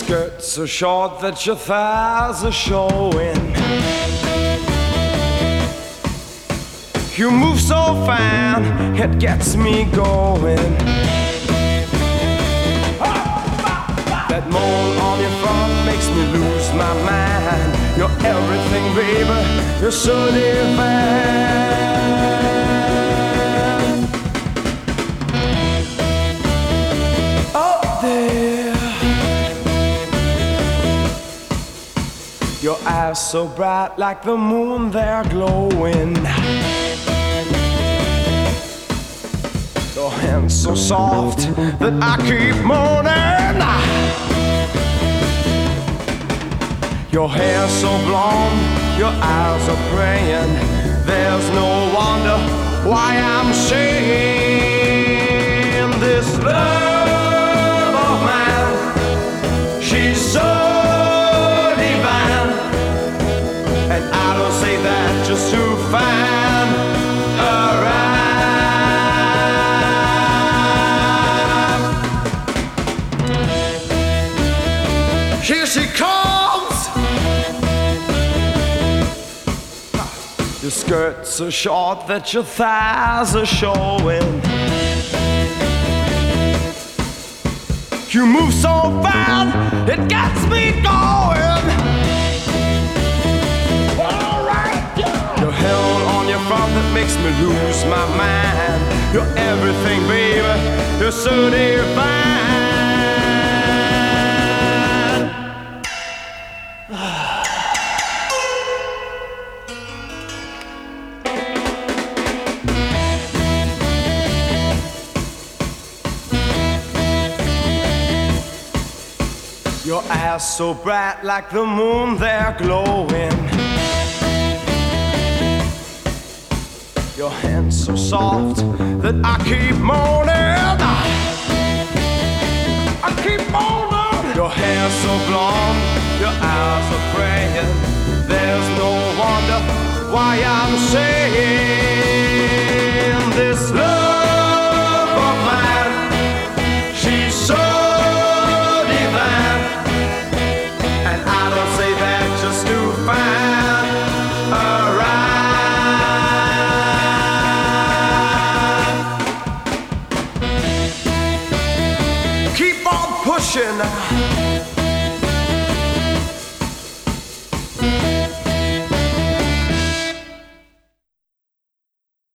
skirt so short that your thighs are showing. You move so fine, it gets me going. That moan on your front makes me lose my mind. You're everything, baby, you're so divine. Oh, there, your eyes so bright like the moon, they're glowing. Your hands so soft that I keep moaning. Your hair so blonde, your eyes are praying. There's no wonder why I'm saying this love of mine, she's so divine. And I don't say that just to find a rhyme. Here she comes. Your skirt's so short that your thighs are showing. You move so fast, it gets me going. All right, yeah. You're held on your front that makes me lose my mind. You're everything, baby, you're so divine. Your eyes so bright like the moon, they're glowing. Your hands so soft that I keep moaning. I keep moaning. Your hair so blonde, your eyes are praying. There's no wonder why I'm saying this love of mine, she's so pushing.